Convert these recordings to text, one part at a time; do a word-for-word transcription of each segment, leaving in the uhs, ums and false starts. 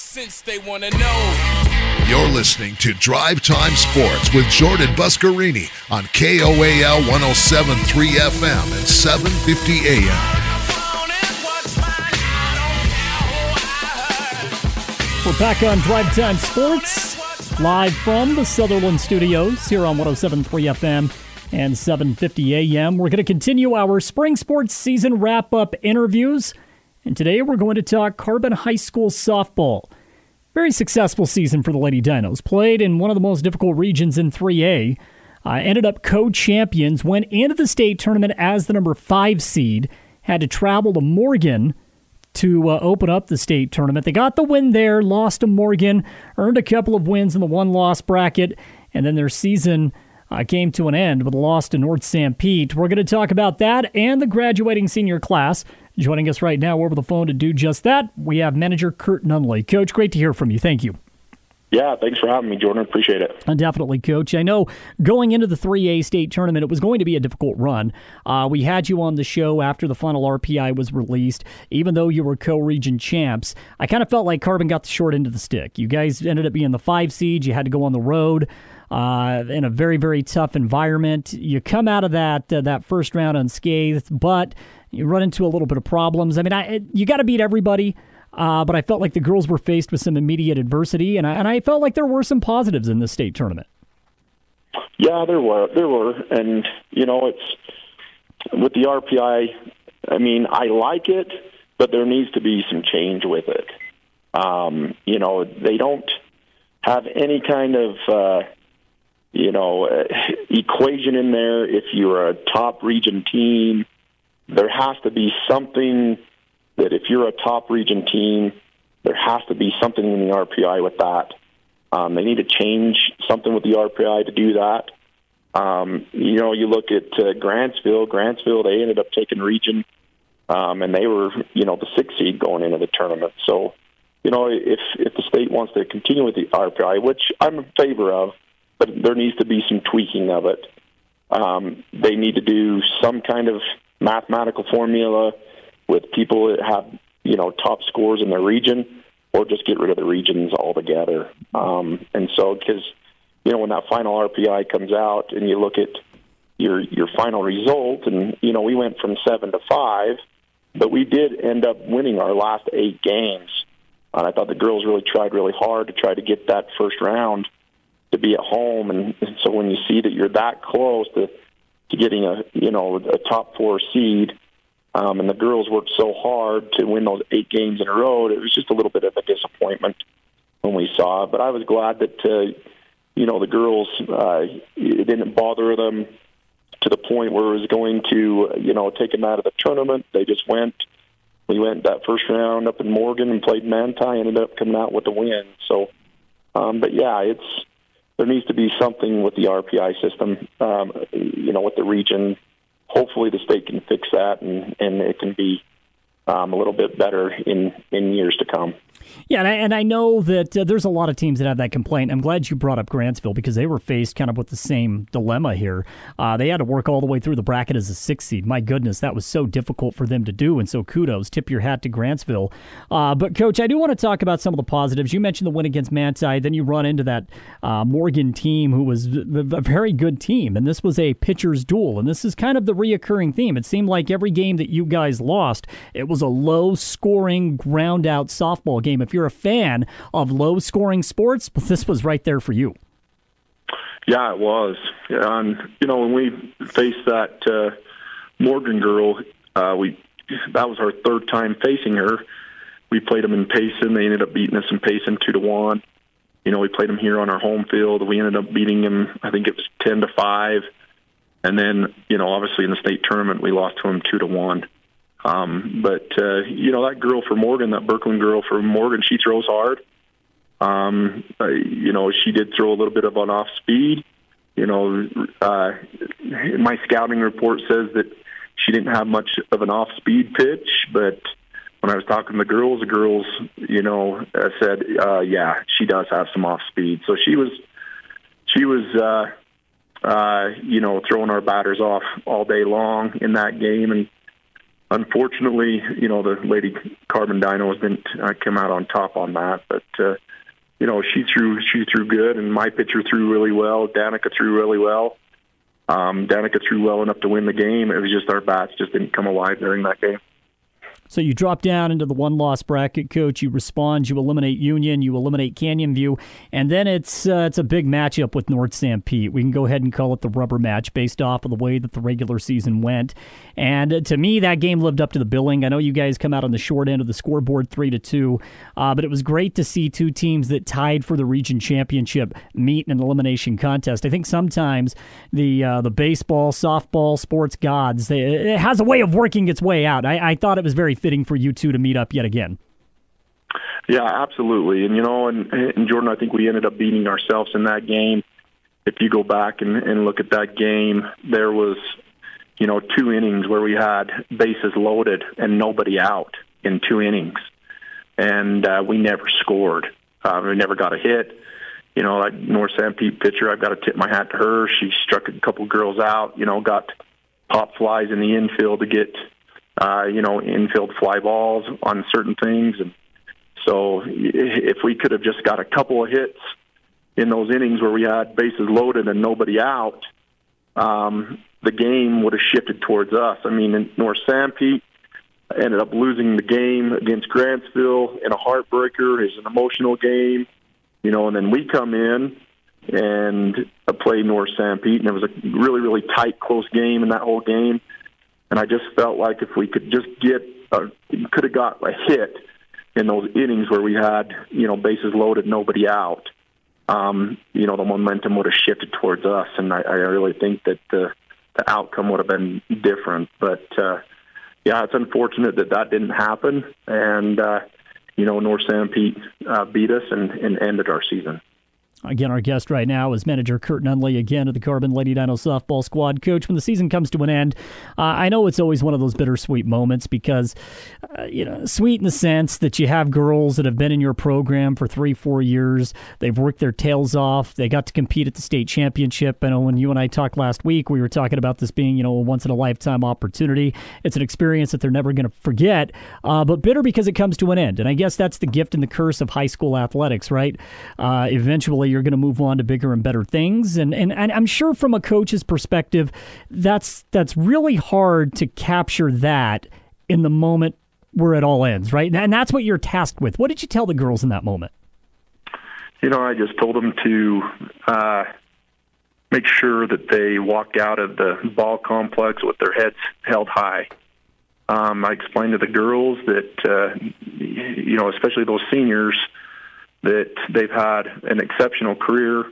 Since they want to know. You're listening to Drive Time Sports with Jordan Buscarini on K O A L one oh seven point three F M and seven fifty A M. We're back on Drive Time Sports, live from the Sutherland Studios here on one oh seven point three F M and seven fifty A M. We're going to continue our spring sports season wrap-up interviews, and today we're going to talk Carbon High School softball. Very successful season for the Lady Dinos. Played in one of the most difficult regions in three A. Uh, ended up co-champions. Went into the state tournament as the number five seed. Had to travel to Morgan to uh, open up the state tournament. They got the win there. Lost to Morgan. Earned a couple of wins in the one-loss bracket. And then their season uh, came to an end with a loss to North Saint Pete. We're going to talk about that and the graduating senior class. Joining us right now over the phone to do just that, we have manager Kurt Nunley. Coach, great to hear from you. Thank you. Yeah, thanks for having me, Jordan. Appreciate it. Uh, definitely, Coach. I know going into the three A state tournament, it was going to be a difficult run. Uh, we had you on the show after the final R P I was released. Even though you were co-region champs, I kind of felt like Carbon got the short end of the stick. You guys ended up being the five seed. You had to go on the road uh, in a very, very tough environment. You come out of that uh, that first round unscathed, but you run into a little bit of problems. I mean, I, you got to beat everybody, uh, but I felt like the girls were faced with some immediate adversity, and I, and I felt like there were some positives in this state tournament. Yeah, there were. There were. And, you know, it's with the R P I, I mean, I like it, but there needs to be some change with it. Um, you know, they don't have any kind of, uh, you know, uh, equation in there if you're a top region team. There has to be something that if you're a top region team, there has to be something in the R P I with that. Um, they need to change something with the R P I to do that. Um, you know, you look at uh, Grantsville. Grantsville, they ended up taking region, um, and they were, you know, the sixth seed going into the tournament. So, you know, if if the state wants to continue with the R P I, which I'm in favor of, but there needs to be some tweaking of it. Um, they need to do some kind of mathematical formula with people that have, you know, top scores in their region, or just get rid of the regions altogether. Um, and so, because, you know, when that final R P I comes out and you look at your your final result, and, you know, we went from seven to five, but we did end up winning our last eight games. And I thought the girls really tried really hard to try to get that first round to be at home. And, and so when you see that you're that close to to getting a, you know, a top four seed, um, and the girls worked so hard to win those eight games in a row, it was just a little bit of a disappointment when we saw it. But I was glad that, uh, you know, the girls, uh, it didn't bother them to the point where it was going to, you know, take them out of the tournament. They just went. We went that first round up in Morgan and played Manti, ended up coming out with the win. So, um, but yeah, it's, there needs to be something with the R P I system, um, you know, with the region. Hopefully the state can fix that, and, and it can be um, a little bit better in, in years to come. Yeah, and I, and I know that uh, there's a lot of teams that have that complaint. I'm glad you brought up Grantsville because they were faced kind of with the same dilemma here. Uh, they had to work all the way through the bracket as a six seed. My goodness, that was so difficult for them to do, and so kudos. Tip your hat to Grantsville. Uh, but, Coach, I do want to talk about some of the positives. You mentioned the win against Manti. Then you run into that uh, Morgan team who was a very good team, and this was a pitcher's duel, and this is kind of the reoccurring theme. It seemed like every game that you guys lost, it was a low-scoring, ground-out softball game. If you're a fan of low-scoring sports, this was right there for you. Yeah, it was. Yeah, and you know, when we faced that uh, Morgan girl, uh, we that was our third time facing her. We played them in Payson. They ended up beating us in Payson two to one. You know, we played them here on our home field. We ended up beating them. I think it was ten to five. And then, you know, obviously in the state tournament, we lost to them two to one. Um, but, uh, you know, that girl for Morgan, that Birkeland girl for Morgan, she throws hard. Um, uh, you know, she did throw a little bit of an off speed. You know, uh, my scouting report says that she didn't have much of an off speed pitch, but when I was talking to the girls, the girls, you know, uh, said, uh, yeah, she does have some off speed. So she was, she was, uh, uh, you know, throwing our batters off all day long in that game. And, unfortunately, you know, the Lady Carbon Dinos didn't uh, come out on top on that. But, uh, you know, she threw she threw good, and my pitcher threw really well. Danica threw really well. Um, Danica threw well enough to win the game. It was just our bats just didn't come alive during that game. So you drop down into the one-loss bracket, Coach. You respond. You eliminate Union. You eliminate Canyon View. And then it's uh, it's a big matchup with North Sanpete. We can go ahead and call it the rubber match based off of the way that the regular season went. And uh, to me, that game lived up to the billing. I know you guys come out on the short end of the scoreboard three to two, uh, but it was great to see two teams that tied for the region championship meet in an elimination contest. I think sometimes the uh, the baseball, softball, sports gods, they, it has a way of working its way out. I, I thought it was very fitting for you two to meet up yet again. Yeah, absolutely. And, you know, and, and Jordan, I think we ended up beating ourselves in that game. If you go back and, and look at that game, there was, you know, two innings where we had bases loaded and nobody out in two innings. And uh, we never scored. Uh, we never got a hit. You know, like North Sanpete pitcher, I've got to tip my hat to her. She struck a couple girls out, you know, got pop flies in the infield to get Uh, you know, infield fly balls on certain things. And so if we could have just got a couple of hits in those innings where we had bases loaded and nobody out, um, the game would have shifted towards us. I mean, in North Sanpete ended up losing the game against Grantsville in a heartbreaker. It's an emotional game, you know, and then we come in and play North Sanpete, and it was a really, really tight, close game in that whole game. And I just felt like if we could just get, uh, could have got a hit in those innings where we had, you know, bases loaded, nobody out, um, you know, the momentum would have shifted towards us. And I, I really think that the, the outcome would have been different. But, uh, yeah, it's unfortunate that that didn't happen. And, uh, you know, North Sanpete uh, beat us and, and ended our season. Again, our guest right now is manager Kurt Nunley, again, of the Carbon Lady Dino softball squad. Coach, when the season comes to an end, uh, I know it's always one of those bittersweet moments because, uh, you know, sweet in the sense that you have girls that have been in your program for three, four years. They've worked their tails off. They got to compete at the state championship. I know when you and I talked last week, we were talking about this being, you know, a once-in-a-lifetime opportunity. It's an experience that they're never going to forget, uh, but bitter because it comes to an end. And I guess that's the gift and the curse of high school athletics, right? Uh, eventually, you're going to move on to bigger and better things. And, and and I'm sure from a coach's perspective, that's that's really hard to capture that in the moment where it all ends, right? And that's what you're tasked with. What did you tell the girls in that moment? You know, I just told them to uh, make sure that they walked out of the ball complex with their heads held high. Um, I explained to the girls that, uh, you know, especially those seniors, that they've had an exceptional career.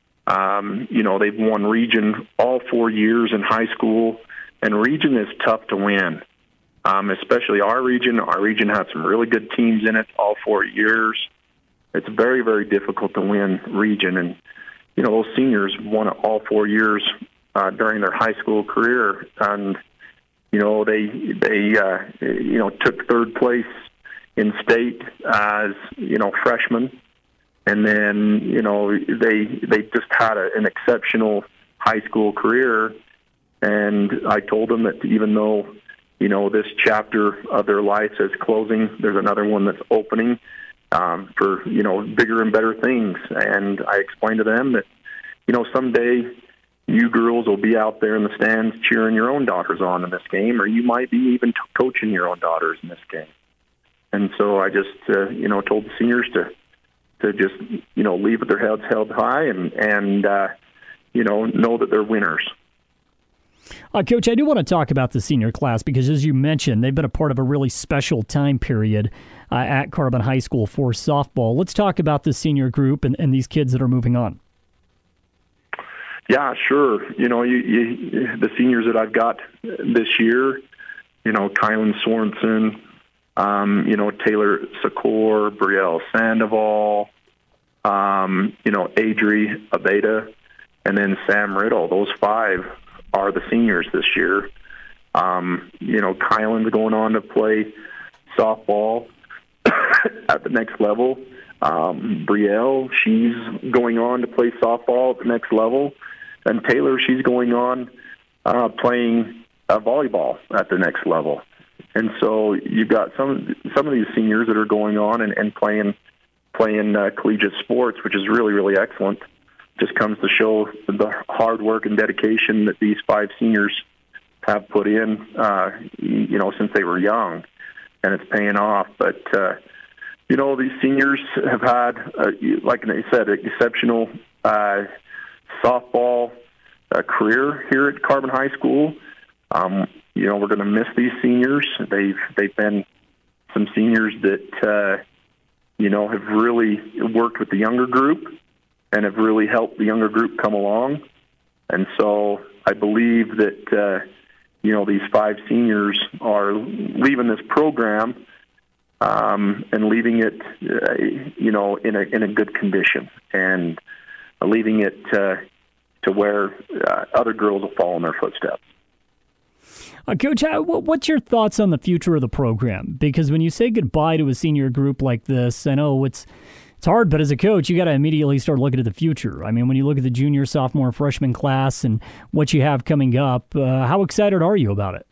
Um, you know, they've won region all four years in high school, and region is tough to win, um, especially our region. Our region had some really good teams in it all four years. It's very, very difficult to win region, and, you know, those seniors won it all four years uh, during their high school career, and, you know, they, they uh, you know, took third place in state as, you know, freshmen. And then, you know, they they just had a, an exceptional high school career. And I told them that even though, you know, this chapter of their life is closing, there's another one that's opening um, for, you know, bigger and better things. And I explained to them that, you know, someday you girls will be out there in the stands cheering your own daughters on in this game, or you might be even t- coaching your own daughters in this game. And so I just, uh, you know, told the seniors to to just, you know, leave with their heads held high and, and uh, you know, know that they're winners. Uh, Coach, I do want to talk about the senior class because, as you mentioned, they've been a part of a really special time period uh, at Carbon High School for softball. Let's talk about the senior group and, and these kids that are moving on. Yeah, sure. You know, you, you, the seniors that I've got this year, you know, Kylan Sorensen, Um, you know, Taylor Secor, Brielle Sandoval, um, you know, Adri Abeda, and then Sam Riddle. Those five are the seniors this year. Um, you know, Kylan's going on to play softball at the next level. Um, Brielle, she's going on to play softball at the next level. And Taylor, she's going on uh, playing uh, volleyball at the next level. And so you've got some some of these seniors that are going on and, and playing playing uh, collegiate sports, which is really, really excellent. Just comes to show the hard work and dedication that these five seniors have put in, uh, you know, since they were young, and it's paying off. But, uh, you know, these seniors have had, uh, like I said, an exceptional uh, softball uh, career here at Carbon High School. Um, you know, we're going to miss these seniors. They've they've been some seniors that, uh, you know, have really worked with the younger group and have really helped the younger group come along. And so I believe that, uh, you know, these five seniors are leaving this program um, and leaving it, uh, you know, in a in a good condition, and leaving it uh, to where uh, other girls will follow in their footsteps. Uh, Coach, what's your thoughts on the future of the program? Because when you say goodbye to a senior group like this, I know it's it's hard, but as a coach, you got to immediately start looking at the future. I mean, when you look at the junior, sophomore, freshman class and what you have coming up, uh, how excited are you about it?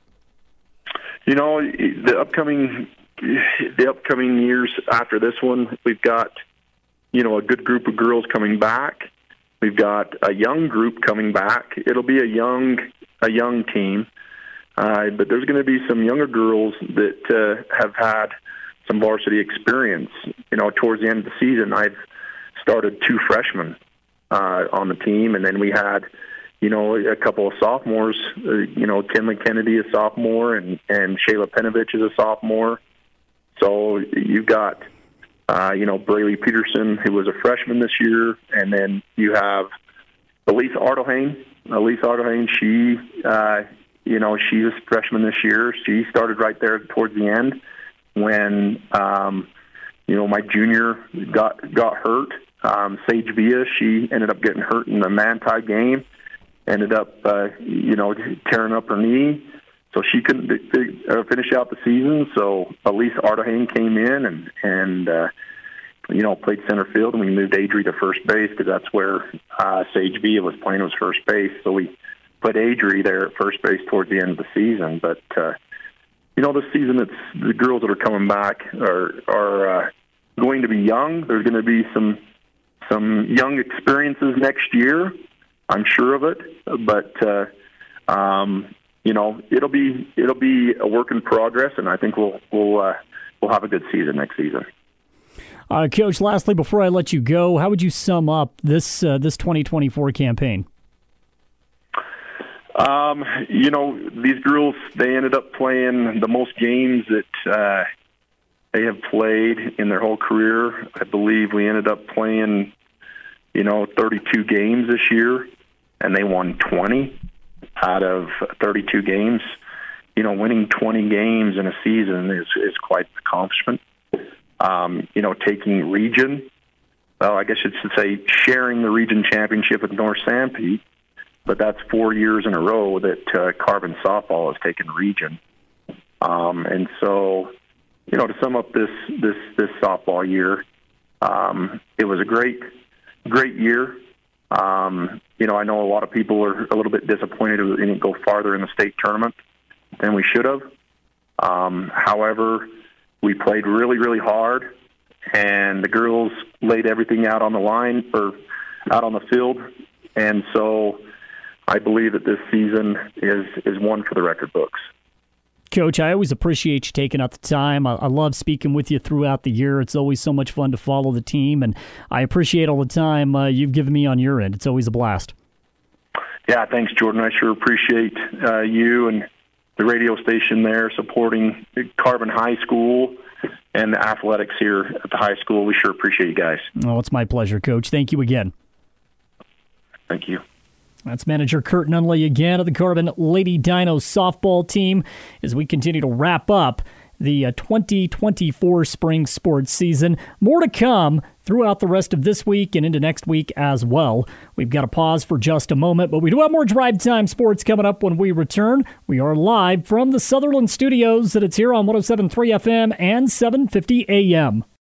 You know, the upcoming the upcoming years after this one, we've got, you know, a good group of girls coming back. We've got a young group coming back. It'll be a young a young team. Uh, but there's going to be some younger girls that uh, have had some varsity experience. You know, towards the end of the season, I've started two freshmen uh, on the team, and then we had, you know, a couple of sophomores. Uh, you know, Kinley Kennedy, a sophomore, and, and Shayla Penovich is a sophomore. So you've got, uh, you know, Braylee Peterson, who was a freshman this year, and then you have Elise Artelhain. Elise Artelhain, she... Uh, You know, she's a freshman this year. She started right there towards the end when, um, you know, my junior got got hurt. Um, Sage Villa, she ended up getting hurt in the Manti game, ended up, uh, you know, tearing up her knee. So she couldn't uh, finish out the season. So Elise Artelhain came in and, and uh, you know, played center field, and we moved Adri to first base because that's where uh, Sage Villa was playing, was first base. So we put Adri there at first base towards the end of the season. But, uh, you know, this season, it's the girls that are coming back are are uh, going to be young. There's going to be some some young experiences next year. I'm sure of it. But, uh, um, you know, it'll be it'll be a work in progress, and I think we'll we'll uh, we'll have a good season next season. Uh, Coach, lastly, before I let you go, how would you sum up this uh, this twenty twenty-four campaign? Um, you know, these girls, they ended up playing the most games that uh, they have played in their whole career. I believe we ended up playing, you know, thirty-two games this year, and they won twenty out of thirty-two games. You know, winning twenty games in a season is, is quite an accomplishment. Um, you know, taking region, well, I guess I should say sharing the region championship with North Sanpete. But that's four years in a row that uh, Carbon Softball has taken region. Um, and so, you know, to sum up this this, this softball year, um, it was a great, great year. Um, you know, I know a lot of people are a little bit disappointed we didn't go farther in the state tournament than we should have. Um, however, we played really, really hard, and the girls laid everything out on the line or out on the field. And so I believe that this season is, is one for the record books. Coach, I always appreciate you taking out the time. I, I love speaking with you throughout the year. It's always so much fun to follow the team, and I appreciate all the time uh, you've given me on your end. It's always a blast. Yeah, thanks, Jordan. I sure appreciate uh, you and the radio station there supporting Carbon High School and the athletics here at the high school. We sure appreciate you guys. Oh, it's my pleasure, Coach. Thank you again. Thank you. That's manager Kurt Nunley again of the Carbon Lady Dinos softball team as we continue to wrap up the uh, twenty twenty-four spring sports season. More to come throughout the rest of this week and into next week as well. We've got to pause for just a moment, but we do have more Drive Time Sports coming up when we return. We are live from the Sutherland Studios, and it's here on one oh seven point three F M and seven fifty A M.